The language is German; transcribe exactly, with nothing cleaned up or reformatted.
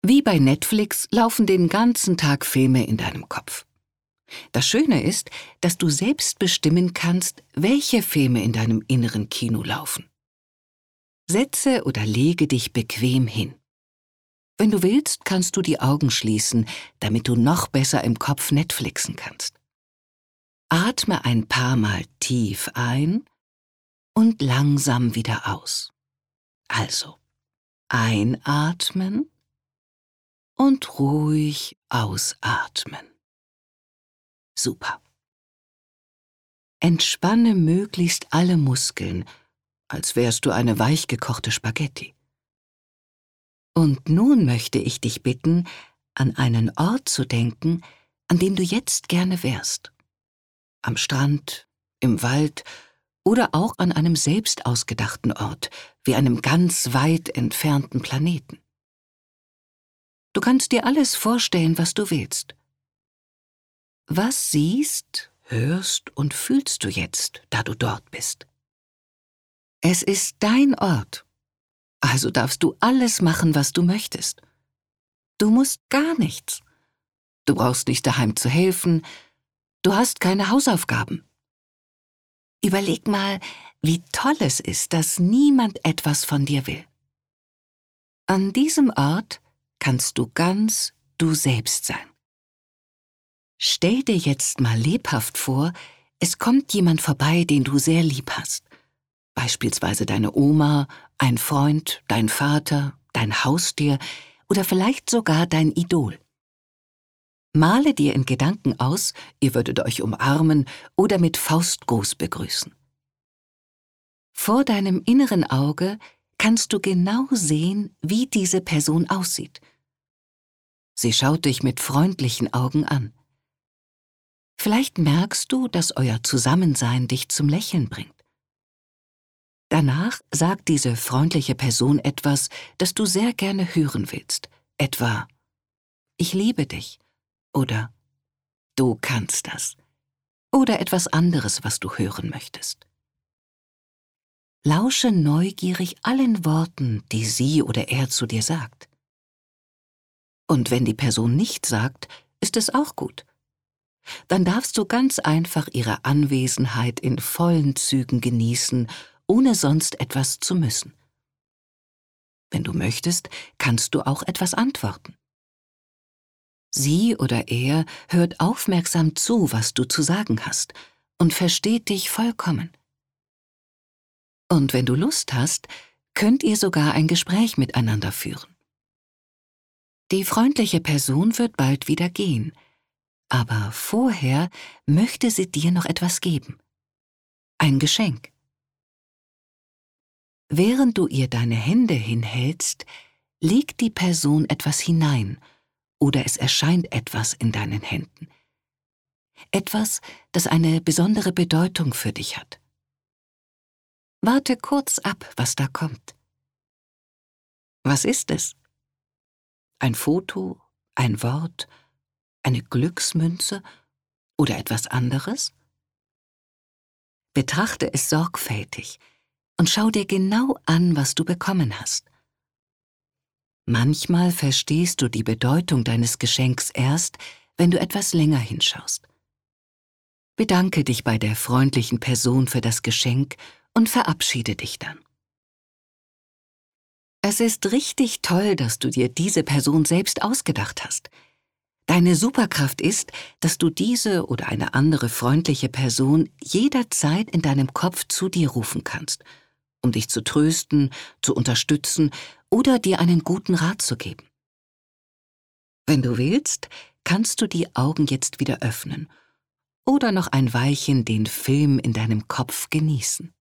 Wie bei Netflix laufen den ganzen Tag Filme in deinem Kopf. Das Schöne ist, dass du selbst bestimmen kannst, welche Filme in deinem inneren Kino laufen. Setze oder lege dich bequem hin. Wenn du willst, kannst du die Augen schließen, damit du noch besser im Kopf Netflixen kannst. Atme ein paar Mal tief ein und langsam wieder aus. Also, einatmen und ruhig ausatmen. Super. Entspanne möglichst alle Muskeln, als wärst du eine weichgekochte Spaghetti. Und nun möchte ich dich bitten, an einen Ort zu denken, an dem du jetzt gerne wärst. Am Strand, im Wald oder auch an einem selbst ausgedachten Ort, wie einem ganz weit entfernten Planeten. Du kannst dir alles vorstellen, was du willst. Was siehst, hörst und fühlst du jetzt, da du dort bist? Es ist dein Ort, also darfst du alles machen, was du möchtest. Du musst gar nichts. Du brauchst nicht daheim zu helfen, du hast keine Hausaufgaben. Überleg mal, wie toll es ist, dass niemand etwas von dir will. An diesem Ort kannst du ganz du selbst sein. Stell dir jetzt mal lebhaft vor, es kommt jemand vorbei, den du sehr lieb hast. Beispielsweise deine Oma, ein Freund, dein Vater, dein Haustier oder vielleicht sogar dein Idol. Male dir in Gedanken aus, ihr würdet euch umarmen oder mit Faustgruß begrüßen. Vor deinem inneren Auge kannst du genau sehen, wie diese Person aussieht. Sie schaut dich mit freundlichen Augen an. Vielleicht merkst du, dass euer Zusammensein dich zum Lächeln bringt. Danach sagt diese freundliche Person etwas, das du sehr gerne hören willst. Etwa, ich liebe dich oder du kannst das oder etwas anderes, was du hören möchtest. Lausche neugierig allen Worten, die sie oder er zu dir sagt. Und wenn die Person nichts sagt, ist es auch gut. Dann darfst du ganz einfach ihre Anwesenheit in vollen Zügen genießen, ohne sonst etwas zu müssen. Wenn du möchtest, kannst du auch etwas antworten. Sie oder er hört aufmerksam zu, was du zu sagen hast, und versteht dich vollkommen. Und wenn du Lust hast, könnt ihr sogar ein Gespräch miteinander führen. Die freundliche Person wird bald wieder gehen, aber vorher möchte sie dir noch etwas geben. Ein Geschenk. Während du ihr deine Hände hinhältst, legt die Person etwas hinein oder es erscheint etwas in deinen Händen. Etwas, das eine besondere Bedeutung für dich hat. Warte kurz ab, was da kommt. Was ist es? Ein Foto, ein Wort, eine Glücksmünze oder etwas anderes? Betrachte es sorgfältig und schau dir genau an, was du bekommen hast. Manchmal verstehst du die Bedeutung deines Geschenks erst, wenn du etwas länger hinschaust. Bedanke dich bei der freundlichen Person für das Geschenk und verabschiede dich dann. Es ist richtig toll, dass du dir diese Person selbst ausgedacht hast. Deine Superkraft ist, dass du diese oder eine andere freundliche Person jederzeit in deinem Kopf zu dir rufen kannst, um dich zu trösten, zu unterstützen oder dir einen guten Rat zu geben. Wenn du willst, kannst du die Augen jetzt wieder öffnen oder noch ein Weilchen den Film in deinem Kopf genießen.